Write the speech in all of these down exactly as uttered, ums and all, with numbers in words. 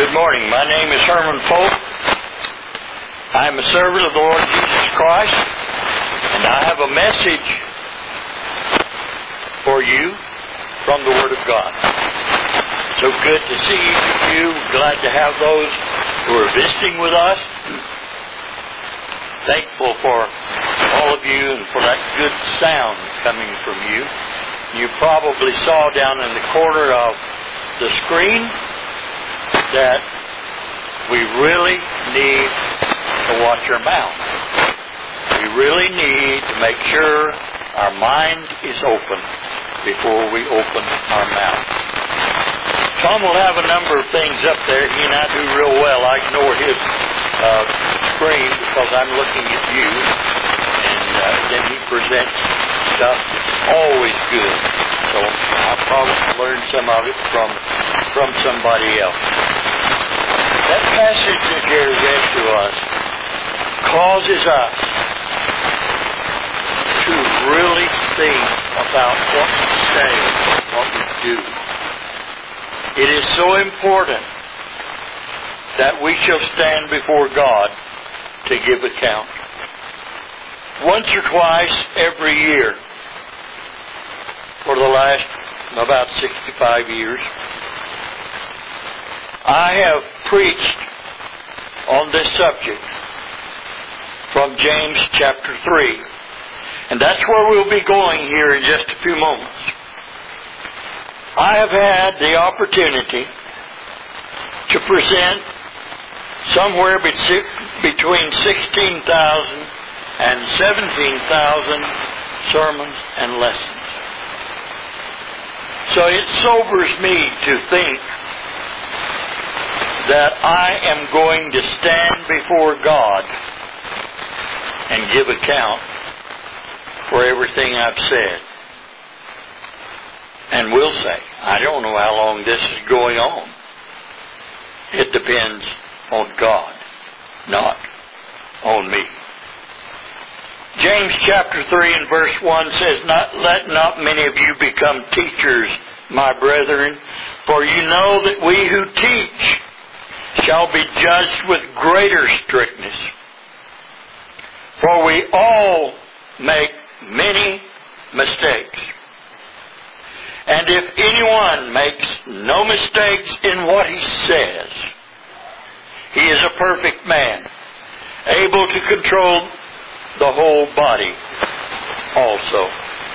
Good morning. My name is Herman Folk. I am a servant of the Lord Jesus Christ, and I have a message for you from the Word of God. So good to see each of you. Glad to have those who are visiting with us. Thankful for all of you and for that good sound coming from you. You probably saw down in the corner of the screen that we really need to watch our mouth. We really need to make sure our mind is open before we open our mouth. Tom will have a number of things up there. He and I do real well. I ignore his uh, screen because I'm looking at you. And uh, then he presents stuff that's always good. So I'll probably learn some of it from, from somebody else. That passage that Jerry read to us causes us to really think about what we say, what we do. It is so important that we shall stand before God to give account. Once or twice every year for the last about sixty-five years, I have preached on this subject from James chapter three. And that's where we'll be going here in just a few moments. I have had the opportunity to present somewhere between sixteen thousand and seventeen thousand sermons and lessons. So it sobers me to think that I am going to stand before God and give account for everything I've said. And will say. I don't know how long this is going on. It depends on God, not on me. James chapter three and verse one says, "Not let not many of you become teachers, my brethren, for you know that we who teach shall be judged with greater strictness. For we all make many mistakes. And if anyone makes no mistakes in what he says, he is a perfect man, able to control the whole body also."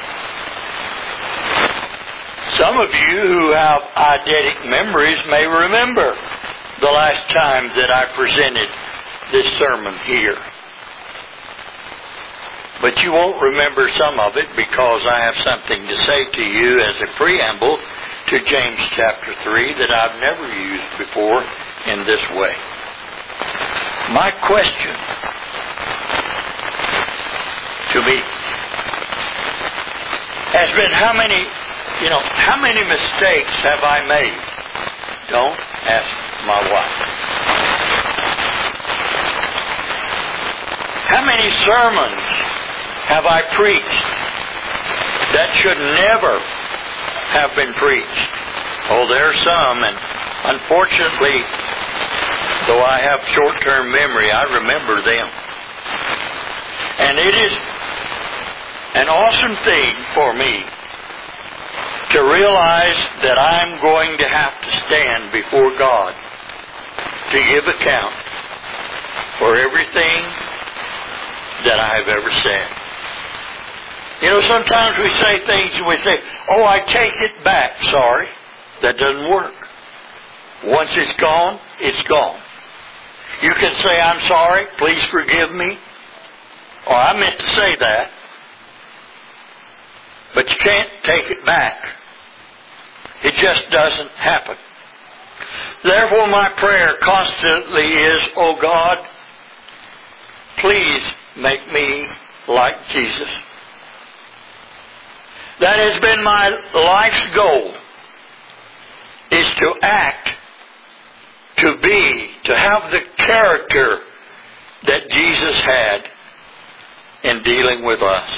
Some of you who have eidetic memories may remember the last time that I presented this sermon here. But you won't remember some of it because I have something to say to you as a preamble to James chapter three that I've never used before in this way. My question to me has been how many, you know, how many mistakes have I made? Don't ask my wife. How many sermons have I preached that should never have been preached? Oh, there are some, and unfortunately, though I have short-term memory, I remember them. And it is an awesome thing for me to realize that I'm going to have to stand before God to give account for everything that I have ever said. You know, sometimes we say things and we say, "Oh, I take it back." Sorry, that doesn't work. Once it's gone, it's gone. You can say, "I'm sorry, please forgive me," or "I meant to say that," but you can't take it back. It just doesn't happen. Therefore, my prayer constantly is, "Oh God, please make me like Jesus." That has been my life's goal, is to act, to be, to have the character that Jesus had in dealing with us.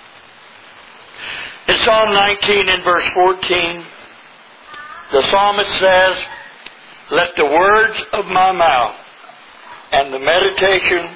In Psalm nineteen and verse fourteen, the psalmist says, let the words of my mouth and the meditation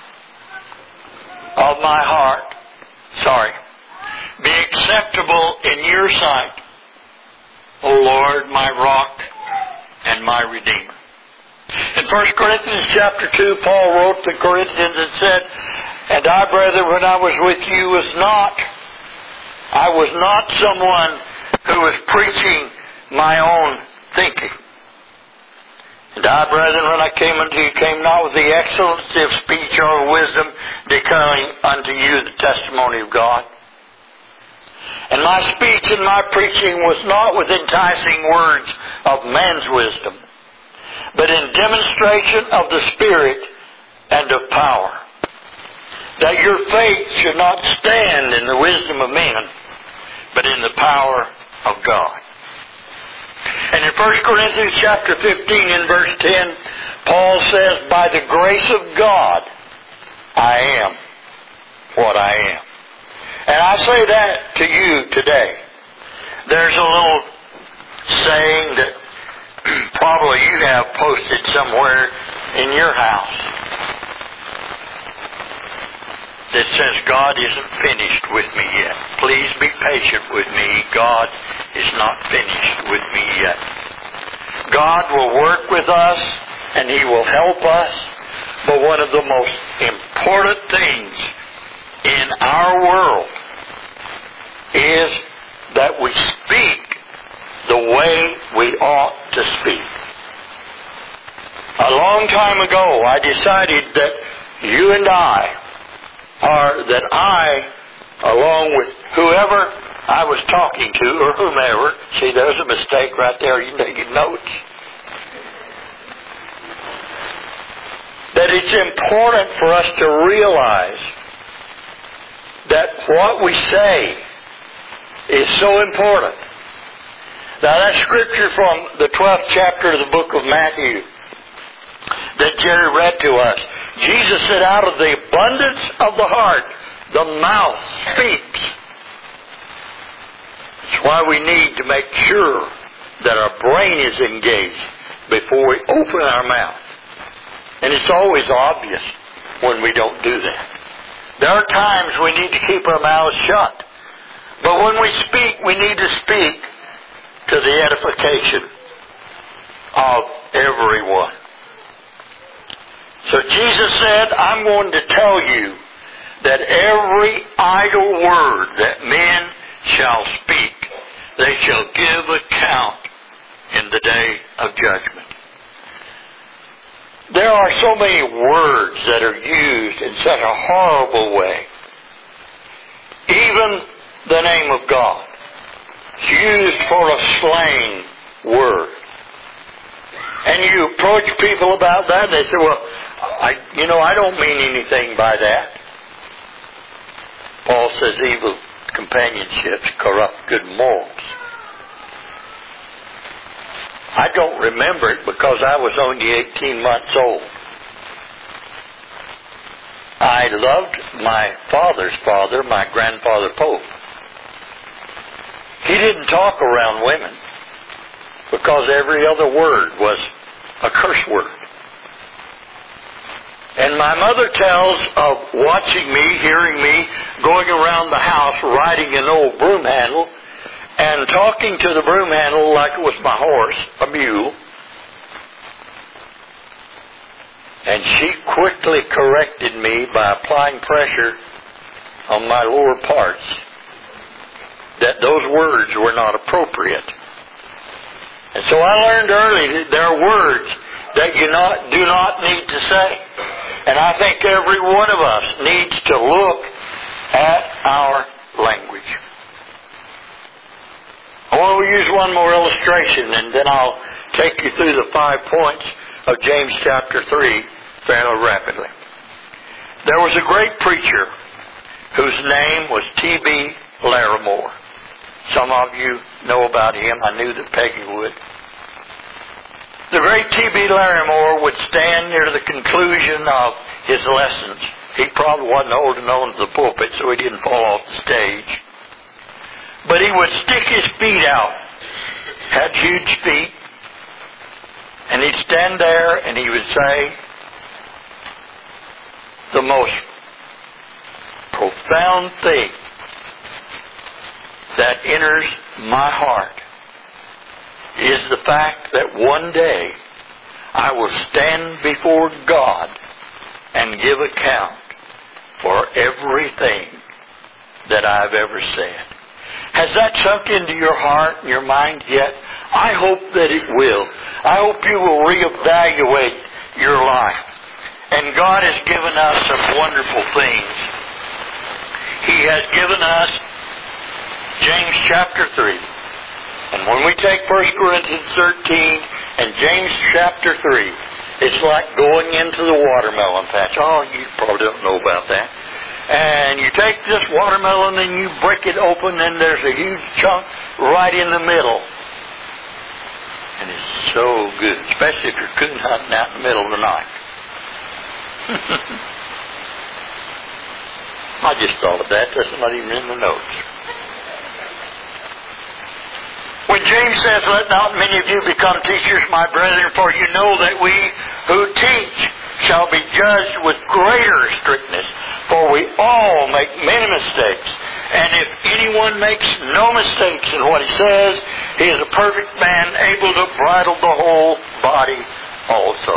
of my heart, sorry, be acceptable in your sight, O Lord, my rock and my redeemer. In First Corinthians chapter two, Paul wrote to the Corinthians and said, and I, brethren, when I was with you, was not, I was not someone who was preaching my own thinking. And I, brethren, when I came unto you, came not with the excellency of speech or wisdom, declaring unto you the testimony of God. And my speech and my preaching was not with enticing words of man's wisdom, but in demonstration of the Spirit and of power, that your faith should not stand in the wisdom of men, but in the power of God. And in First Corinthians chapter fifteen and verse ten, Paul says, by the grace of God, I am what I am. And I say that to you today. There's a little saying that probably you have posted somewhere in your house that says, God isn't finished with me yet. Please be patient with me. God is not finished with me yet. God will work with us and He will help us. But one of the most important things in our world is that we speak the way we ought to speak. A long time ago, I decided that you and I, or that I, along with whoever I was talking to, or whomever, see, there's a mistake right there, you can take your notes, that it's important for us to realize that what we say is so important. Now that scripture from the twelfth chapter of the book of Matthew that Jerry read to us, Jesus said, out of the abundance of the heart, the mouth speaks. That's why we need to make sure that our brain is engaged before we open our mouth. And it's always obvious when we don't do that. There are times we need to keep our mouths shut. But when we speak, we need to speak to the edification of everyone. So Jesus said, I'm going to tell you that every idle word that men shall speak, they shall give account in the day of judgment. There are so many words that are used in such a horrible way. Even the name of God is used for a slang word. And you approach people about that, and they say, well, I, you know, I don't mean anything by that. Paul says evil companionships corrupt good morals. I don't remember it because I was only eighteen months old. I loved my father's father, my grandfather Pope. He didn't talk around women because every other word was a curse word. And my mother tells of watching me, hearing me, going around the house riding an old broom handle and talking to the broom handle like it was my horse, a mule. And she quickly corrected me by applying pressure on my lower parts that those words were not appropriate. And so I learned early that there are words that you not, do not need to say. And I think every one of us needs to look at our language. I want to use one more illustration, and then I'll take you through the five points of James chapter three fairly rapidly. There was a great preacher whose name was T B Larimore. Some of you know about him. I knew that Peggy would. The great T B Larimore would stand near the conclusion of his lessons. He probably wasn't holding on to the pulpit so he didn't fall off the stage. But he would stick his feet out. Had huge feet. And he'd stand there and he would say the most profound thing that enters my heart is the fact that one day I will stand before God and give account for everything that I've ever said. Has that sunk into your heart and your mind yet? I hope that it will. I hope you will reevaluate your life. And God has given us some wonderful things. He has given us James chapter three. And when we take First Corinthians thirteen and James chapter three, it's like going into the watermelon patch. Oh, you probably don't know about that. And you take this watermelon and you break it open and there's a huge chunk right in the middle. And it's so good, especially if you're coon hunting out in the middle of the night. I just thought of that. That's not even in the notes. When James says, "Let not many of you become teachers, my brethren, for you know that we who teach shall be judged with greater strictness. For we all make many mistakes. And if anyone makes no mistakes in what he says, he is a perfect man, able to bridle the whole body also."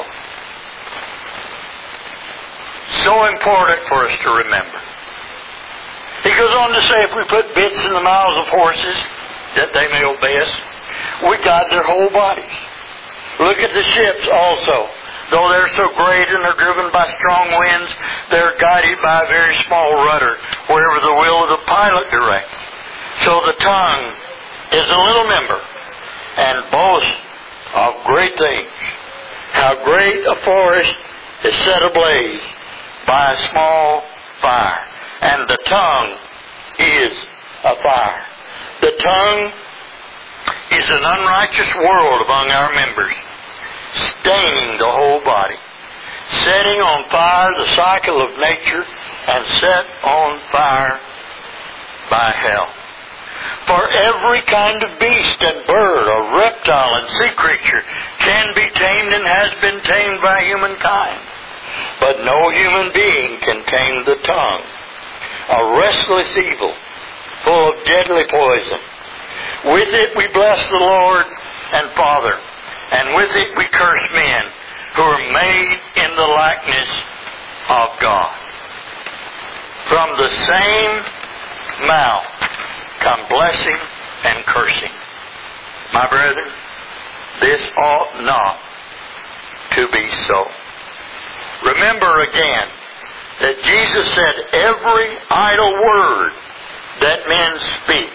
So important for us to remember. He goes on to say, if we put bits in the mouths of horses, that they may obey us, we guide their whole bodies. Look at the ships also. Though they're so great and are driven by strong winds, they're guided by a very small rudder, wherever the will of the pilot directs. So the tongue is a little member, and boasts of great things. How great a forest is set ablaze by a small fire. And the tongue is a fire. The tongue is an unrighteous world among our members, staining the whole body, setting on fire the cycle of nature, and set on fire by hell. For every kind of beast and bird or reptile and sea creature can be tamed and has been tamed by humankind. But no human being can tame the tongue, a restless evil, full of deadly poison. With it we bless the Lord and Father, and with it we curse men who are made in the likeness of God. From the same mouth come blessing and cursing. My brethren, this ought not to be so. Remember again that Jesus said every idle word that men speak,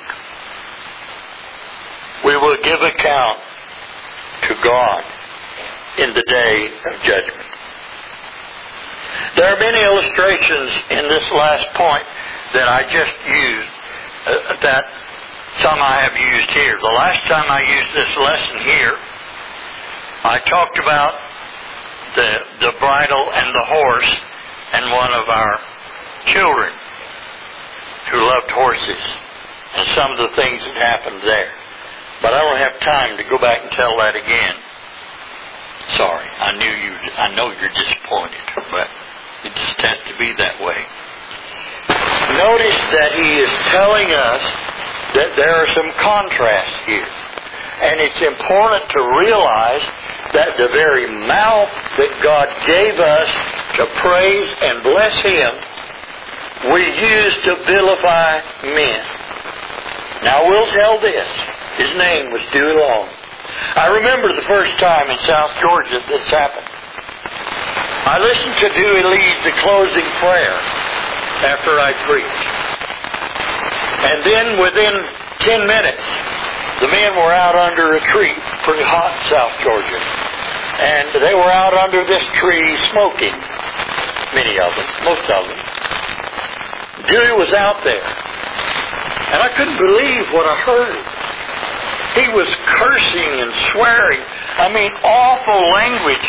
we will give account to God in the day of judgment. There are many illustrations in this last point that I just used, uh, that some I have used here. The last time I used this lesson here, I talked about the, the bridle and the horse and one of our children who loved horses and some of the things that happened there. But I don't have time to go back and tell that again. Sorry, I knew you. I know you're disappointed, but it just has to be that way. Notice that he is telling us that there are some contrasts here. And it's important to realize that the very mouth that God gave us to praise and bless Him, we use to vilify men. Now we'll tell this. His name was Dewey Long. I remember the first time in South Georgia this happened. I listened to Dewey lead the closing prayer after I preached. And then within ten minutes, the men were out under a tree, pretty hot in South Georgia. And they were out under this tree smoking, many of them, most of them. Dewey was out there. And I couldn't believe what I heard. He was cursing and swearing. I mean, awful language.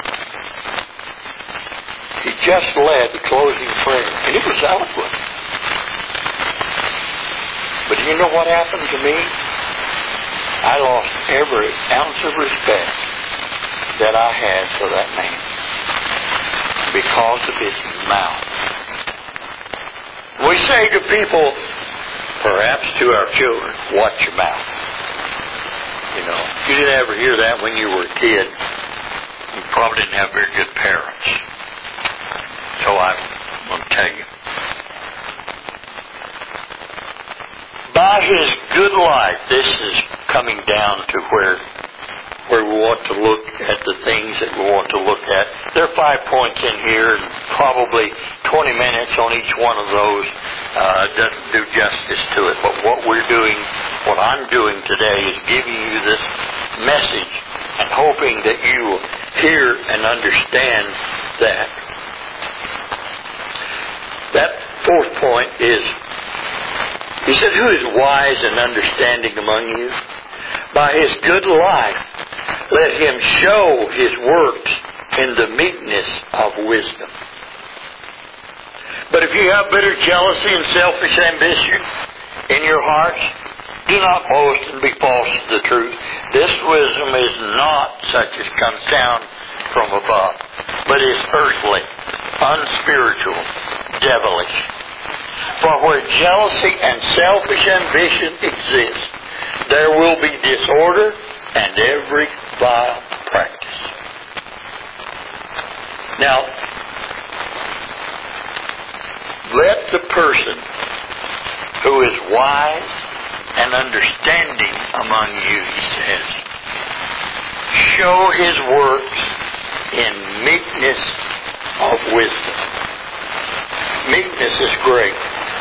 He just led the closing prayer. And it was eloquent. But do you know what happened to me? I lost every ounce of respect that I had for that man because of his mouth. We say to people, perhaps to our children, watch your mouth. You know, you didn't ever hear that when you were a kid. You probably didn't have very good parents. So I'm going to tell you. By his good life, this is coming down to where where we want to look at the things that we want to look at. There are five points in here, and probably twenty minutes on each one of those uh, doesn't do justice to it. But what we're doing, what I'm doing today is giving you this message and hoping that you will hear and understand that. That fourth point is, he said, who is wise and understanding among you? By his good life, let him show his works in the meekness of wisdom. But if you have bitter jealousy and selfish ambition in your hearts, do not boast and be false to the truth. This wisdom is not such as comes down from above, but is earthly, unspiritual, devilish. For where jealousy and selfish ambition exist, there will be disorder and every vile practice. Now, let the person who is wise and understanding among you, he says, show his works in meekness of wisdom. Meekness is great.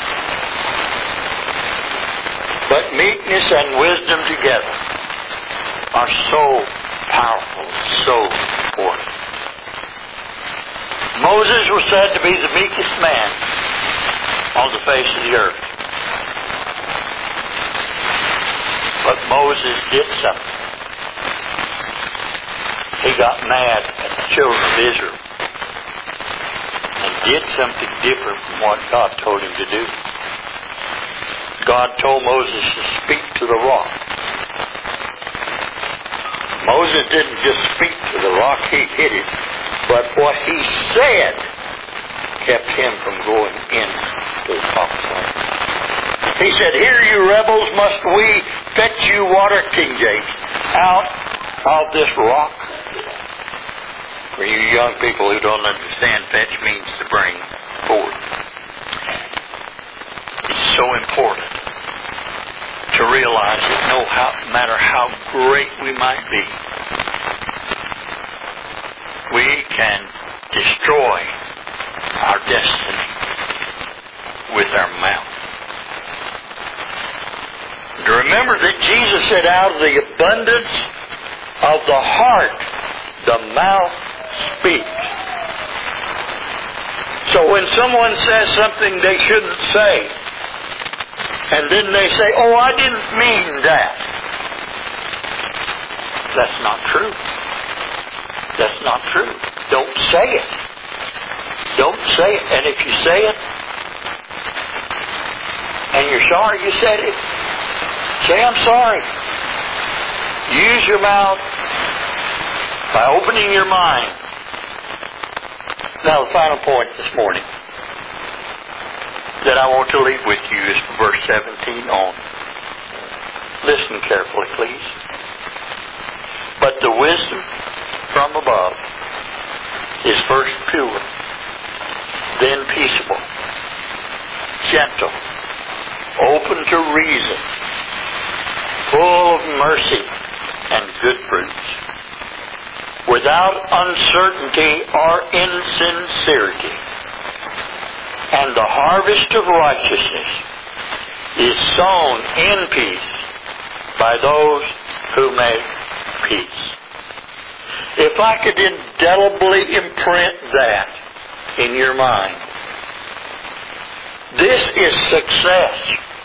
But meekness and wisdom together are so powerful, so important. Moses was said to be the meekest man on the face of the earth. But Moses did something. He got mad at the children of Israel and did something different from what God told him to do. God told Moses to speak to the rock. Moses didn't just speak to the rock, he hit it. But what he said kept him from going into the promised land. He said, here you rebels, must we fetch you water, King James, out of this rock? For you young people who don't understand, fetch means to bring forth. It's so important to realize that no how, matter how great we might be, we can destroy our destiny with our mouth. To remember that Jesus said, out of the abundance of the heart, the mouth speaks. So when someone says something they shouldn't say, and then they say, oh, I didn't mean that. That's not true. That's not true. Don't say it. Don't say it. And if you say it, and you're sorry you said it, say, I'm sorry. Use your mouth by opening your mind. Now, the final point this morning that I want to leave with you is from verse seventeen on. Listen carefully, please. But the wisdom from above is first pure, then peaceable, gentle, open to reason, full of mercy and good fruits, without uncertainty or insincerity. And the harvest of righteousness is sown in peace by those who make peace. If I could indelibly imprint that in your mind, this is success.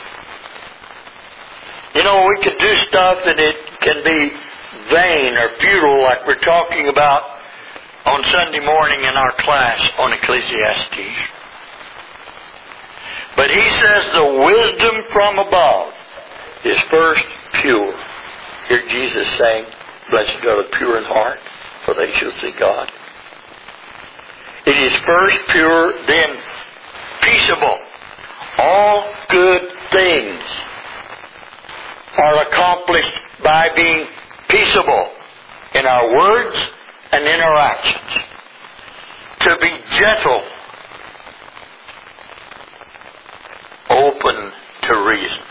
You know, we could do stuff and it can be vain or futile, like we're talking about on Sunday morning in our class on Ecclesiastes. But he says the wisdom from above is first pure. Hear Jesus saying, blessed are the pure in heart, for they shall see God. It is first pure, then peaceable. All good things are accomplished by being peaceable in our words and in our actions. To be gentle, open to reason.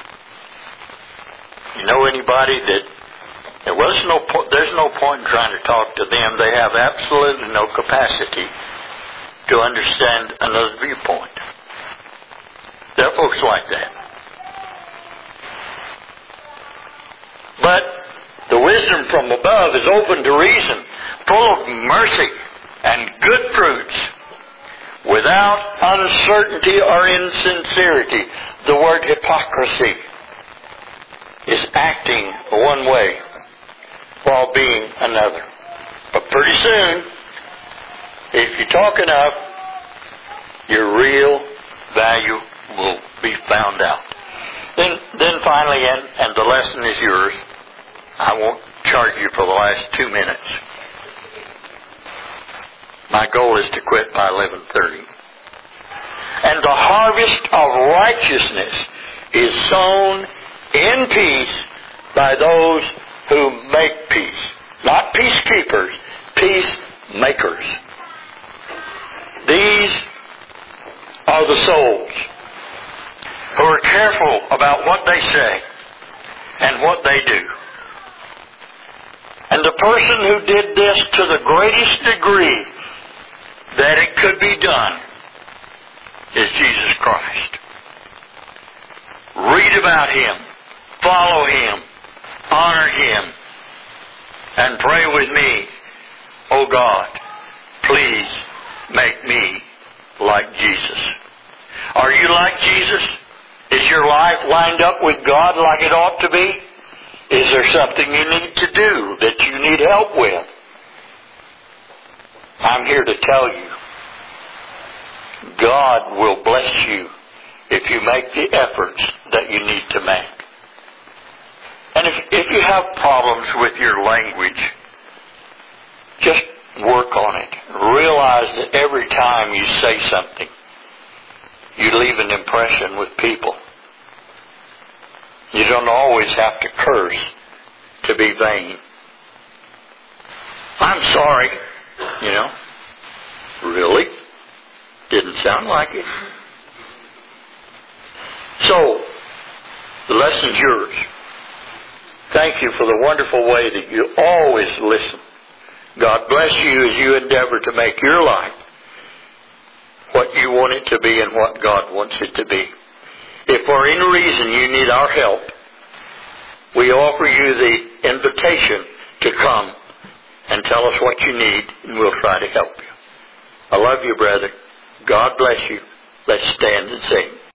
You know anybody that there was no po- there's no point in trying to talk to them. They have absolutely no capacity to understand another viewpoint. There are folks like that. But the wisdom from above is open to reason, full of mercy and good fruits, without uncertainty or insincerity. The word hypocrisy is acting one way while being another. But pretty soon, if you talk enough, your real value will be found out. Then, then finally, and, and the lesson is yours. I won't charge you for the last two minutes. My goal is to quit by eleven thirty. And the harvest of righteousness is sown in peace by those who make peace. Not peacekeepers, peacemakers. These are the souls who are careful about what they say and what they do. And the person who did this to the greatest degree that it could be done is Jesus Christ. Read about Him, follow Him, honor Him, and pray with me, oh God, please make me like Jesus. Are you like Jesus? Is your life lined up with God like it ought to be? Is there something you need to do that you need help with? I'm here to tell you, God will bless you if you make the efforts that you need to make. And if, if you have problems with your language, just work on it. Realize that every time you say something, you leave an impression with people. You don't always have to curse to be vain. I'm sorry, you know. Really? Didn't sound like it. So, the lesson's yours. Thank you for the wonderful way that you always listen. God bless you as you endeavor to make your life what you want it to be and what God wants it to be. If for any reason you need our help, we offer you the invitation to come and tell us what you need, and we'll try to help you. I love you, brother. God bless you. Let's stand and sing.